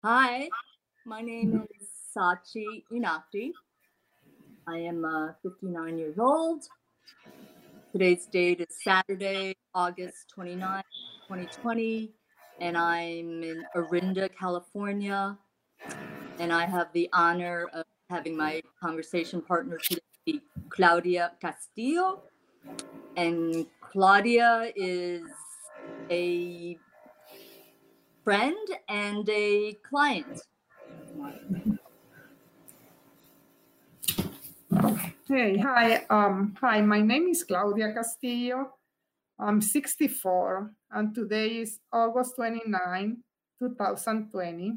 Hi, my name is Sachi Inati. I am 59 years old. Today's date is Saturday, August 29th, 2020, and I'm in Orinda, California. And I have the honor of having my conversation partner today be Claudia Castillo. And Claudia is a friend and a client. Hey, hi. My name is Claudia Castillo. I'm 64, and today is August 29, 2020.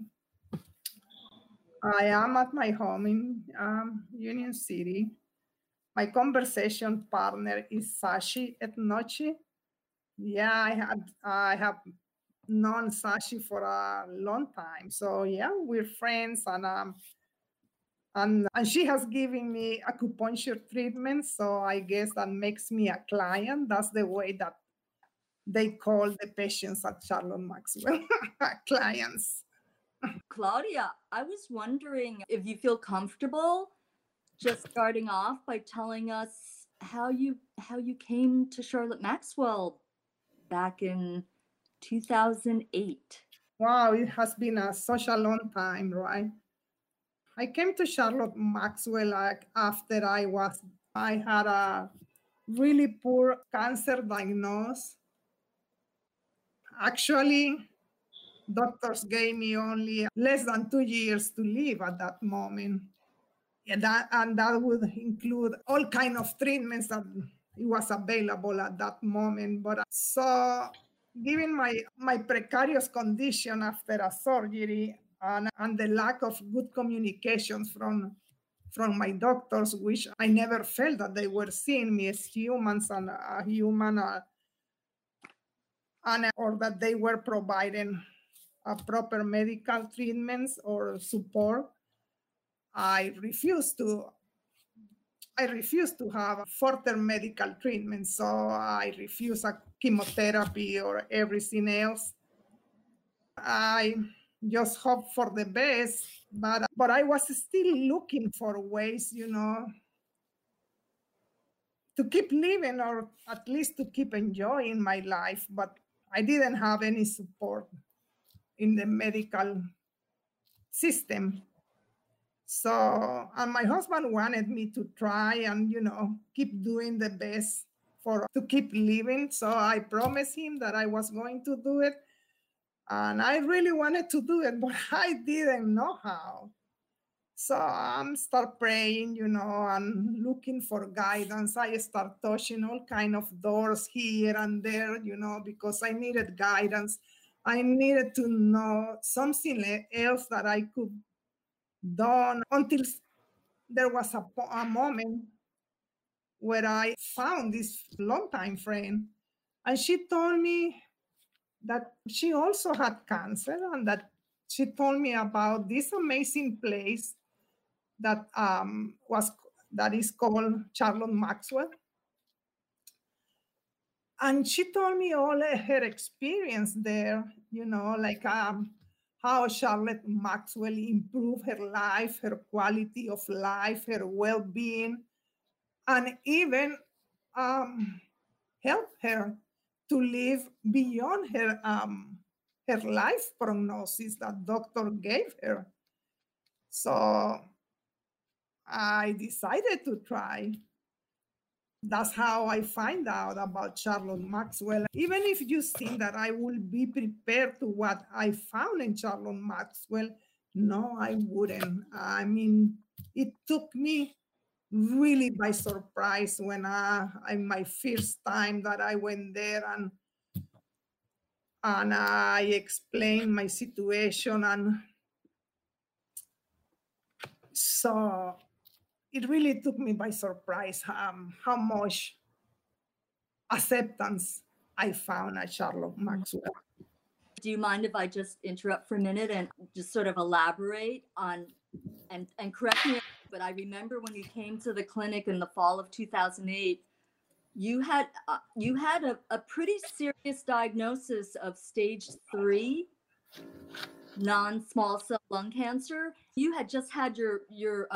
I am at my home in Union City. My conversation partner is Sashi Etnochi. Yeah, I have known Sashi for a long time. So yeah, we're friends, and she has given me acupuncture treatment, so I guess that makes me a client. That's the way that they call the patients at Charlotte Maxwell clients. Claudia, I was wondering if you feel comfortable just starting off by telling us how you came to Charlotte Maxwell back in 2008. Wow, it has been such a long time, right? I came to Charlotte Maxwell like after I had a really poor cancer diagnosis. Actually, doctors gave me only less than 2 years to live at that moment. And that would include all kind of treatments that it was available at that moment. But so, given my precarious condition after a surgery and the lack of good communications from my doctors, which I never felt that they were seeing me as humans and a human, or that they were providing proper medical treatments or support. I refused to I refuse to have further medical treatment. So I refuse a chemotherapy or everything else. I just hope for the best, but I was still looking for ways, to keep living or at least to keep enjoying my life. But I didn't have any support in the medical system. So, and my husband wanted me to try and, keep doing the best for to keep living. So I promised him that I was going to do it. And I really wanted to do it, but I didn't know how. So I'm start praying, and looking for guidance. I start touching all kind of doors here and there, because I needed guidance. I needed to know something else that I could done until there was a moment where I found this longtime friend, and she told me that she also had cancer, and that she told me about this amazing place that that is called Charlotte Maxwell, and she told me all her experience there. Like how Charlotte Maxwell improved her life, her quality of life, her well-being, and even um, help her to live beyond her life prognosis that doctor gave her. So I decided to try. That's how I find out about Charlotte Maxwell. Even if you think that I will be prepared to what I found in Charlotte Maxwell, no, I wouldn't. I mean, it took me really by surprise when my first time that I went there, and I explained my situation, and so it really took me by surprise how much acceptance I found at Charlotte Maxwell. Do you mind if I just interrupt for a minute and just sort of elaborate on and correct me, but I remember when you came to the clinic in the fall of 2008, you had a pretty serious diagnosis of stage 3 non-small cell lung cancer. You had just had your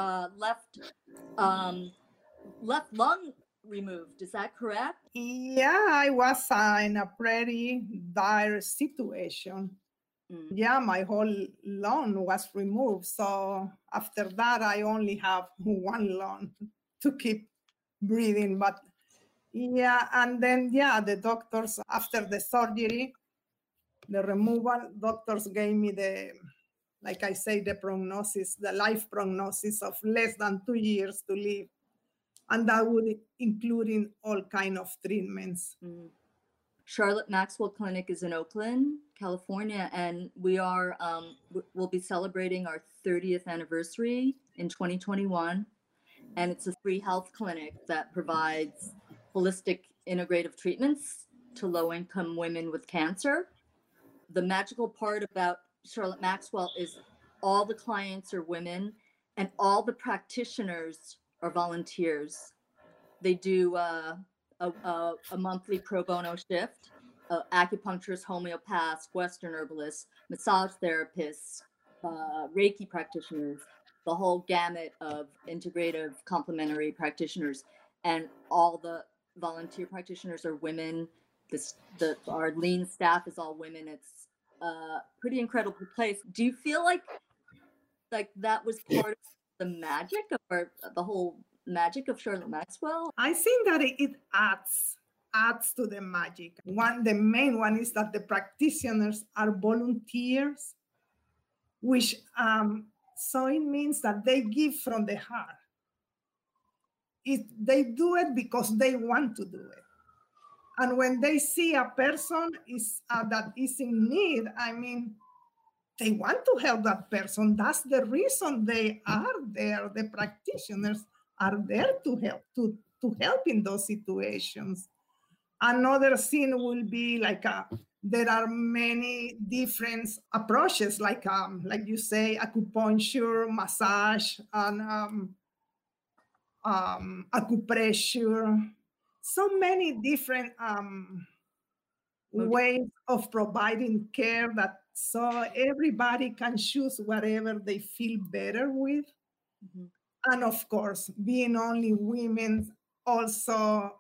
left lung removed. Is that correct? Yeah, I was in a pretty dire situation. Mm. Yeah, my whole lung was removed. So after that, I only have one lung to keep breathing. But yeah, and then, yeah, the doctors, after the surgery, the removal, doctors gave me the, like I say, the prognosis, the life prognosis of less than 2 years to live. And that would including all kind of treatments. Mm. Charlotte Maxwell Clinic is in Oakland, California, and we'll be celebrating our 30th anniversary in 2021. And it's a free health clinic that provides holistic integrative treatments to low-income women with cancer. The magical part about Charlotte Maxwell is all the clients are women and all the practitioners are volunteers. They do a monthly pro bono shift, acupuncturists, homeopaths, Western herbalists, massage therapists, Reiki practitioners, the whole gamut of integrative complementary practitioners. And all the volunteer practitioners are women. Our lean staff is all women. It's a pretty incredible place. Do you feel like that was part of the magic or the whole magic of Charlotte Maxwell? I think that it adds to the magic. The main one is that the practitioners are volunteers, which so it means that they give from the heart. They do it because they want to do it. And when they see a person that is in need, I mean, they want to help that person. That's the reason they are there. The practitioners are there to help in those situations. Another thing will be like there are many different approaches, like you say, acupuncture, massage, and acupressure. So many different ways of providing care that so everybody can choose whatever they feel better with. Mm-hmm. And of course, being only women also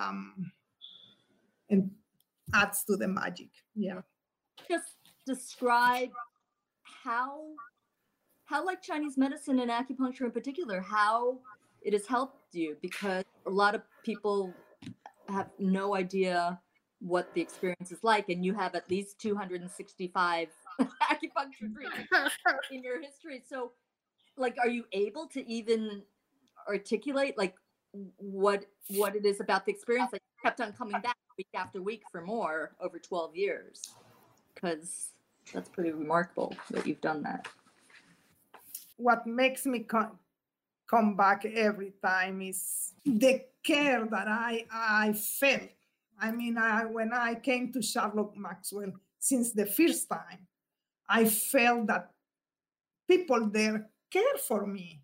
and adds to the magic. Yeah. Just describe how like Chinese medicine and acupuncture in particular, how it has helped you, because a lot of people have no idea what the experience is like, and you have at least 265 acupuncture treatments in your history. So, like, are you able to even articulate like what it is about the experience? Like, you kept on coming back week after week for more over 12 years, because that's pretty remarkable that you've done that. What makes me come back every time is the care that I felt. I mean, when I came to Charlotte Maxwell, since the first time, I felt that people there care for me,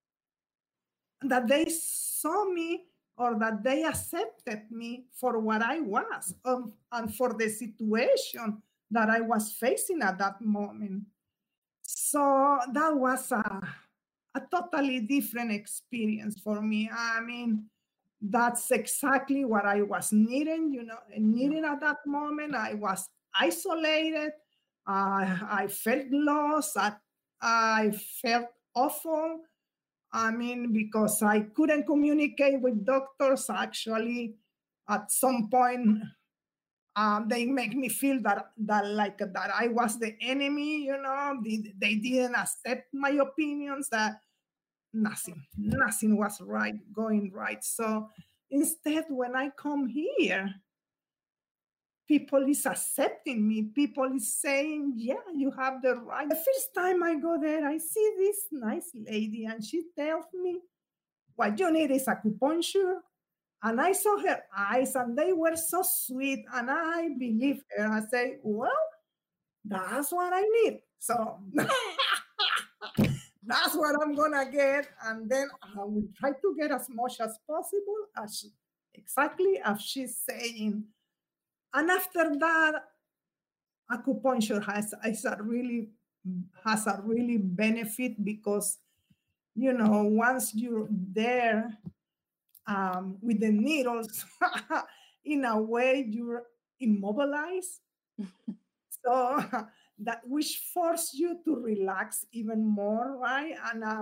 that they saw me or that they accepted me for what I was, and for the situation that I was facing at that moment. So that was a totally different experience for me. I mean, that's exactly what I was needing, needing at that moment. I was isolated. I felt lost. I felt awful. I mean, because I couldn't communicate with doctors. Actually, at some point, they make me feel that I was the enemy. They didn't accept my opinions. That nothing was going right. So instead, when I come here, people is accepting me. People is saying, yeah, you have the right. The first time I go there, I see this nice lady and she tells me, what you need is acupuncture. And I saw her eyes and they were so sweet. And I believe her. I say, well, that's what I need. So that's what I'm gonna get, and then I will try to get as much as possible, exactly as she's saying. And after that, acupuncture is a really has a really benefit because, you know, once you're there with the needles, in a way you're immobilized. So that which force you to relax even more, right?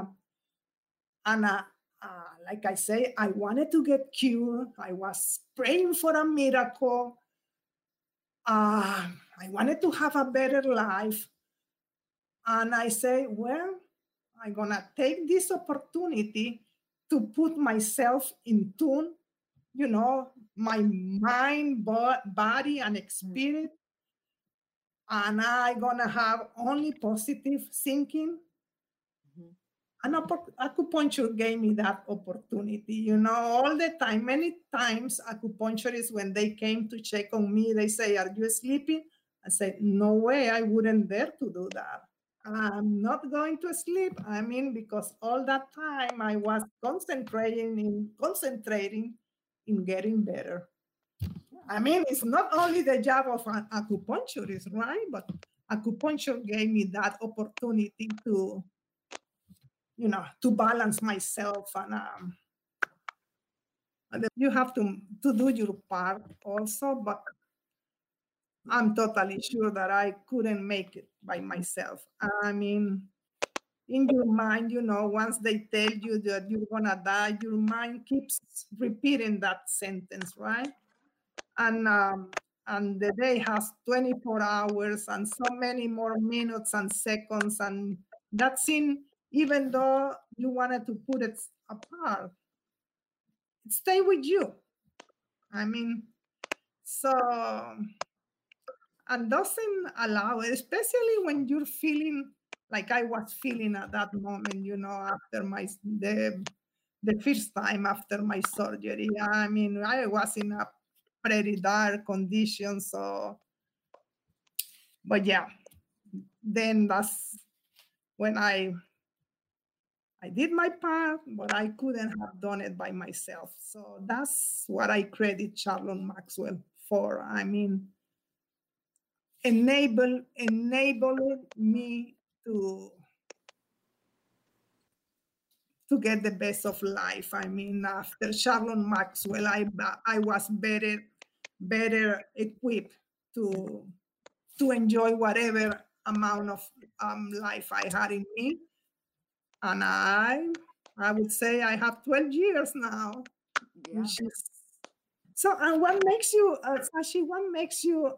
And like I say, I wanted to get cured. I was praying for a miracle. I wanted to have a better life. And I say, well, I'm going to take this opportunity to put myself in tune, you know, my mind, body, and spirit. And I'm going to have only positive thinking. Mhm. And acupuncture gave me that opportunity, you know, all the time. Many times, acupuncturists, when they came to check on me, they say, "Are you sleeping?" I said, "No way, I wouldn't dare to do that. I'm not going to sleep." I mean, because all that time I was concentrating in getting better. I mean, it's not only the job of an acupuncturist, right? But acupuncture gave me that opportunity to, you know, to balance myself. And you have to do your part also, but I'm totally sure that I couldn't make it by myself. I mean, in your mind, you know, once they tell you that you're gonna die, your mind keeps repeating that sentence, right? And the day has 24 hours and so many more minutes and seconds, and that scene, even though you wanted to put it apart, it stay with you. I mean, so, and doesn't allow it, especially when you're feeling like I was feeling at that moment, you know, after the first time after my surgery. I mean, I was in a pretty dark condition. So, but yeah, then that's when I did my part, but I couldn't have done it by myself. So that's what I credit Charlotte Maxwell for. I mean, enabled me to get the best of life. I mean, after Charlotte Maxwell, I was better equipped to to enjoy whatever amount of life I had in me. And I would say I have 12 years now, Yeah. which is so. And what makes you, Sashi? What makes you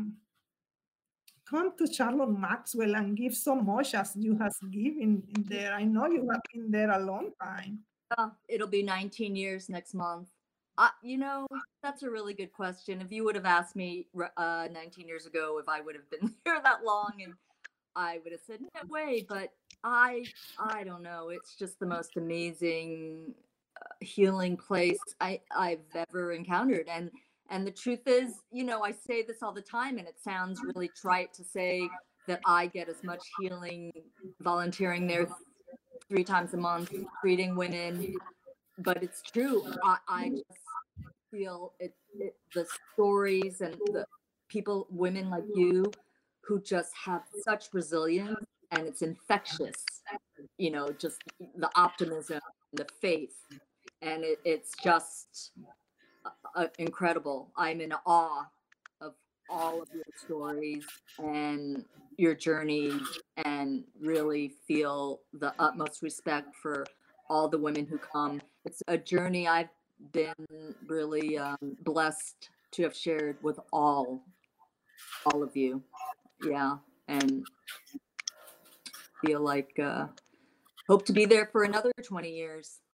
come to Charlotte Maxwell and give so much as you have given in there? I know you have been there a long time. It'll be 19 years next month. You know, that's a really good question. If you would have asked me 19 years ago if I would have been there that long, and I would have said no way. But I don't know. It's just the most amazing healing place I've ever encountered. And the truth is, you know, I say this all the time, and it sounds really trite to say that I get as much healing volunteering there 3 times a month, treating women, but it's true. I just feel the stories and the people, women like you, who just have such resilience, and it's infectious. You know, just the optimism, the faith, and it's just incredible. I'm in awe of all of your stories and your journey, and really feel the utmost respect for all the women who come. It's a journey I've been really blessed to have shared with all of you. Yeah, and feel like hope to be there for another 20 years.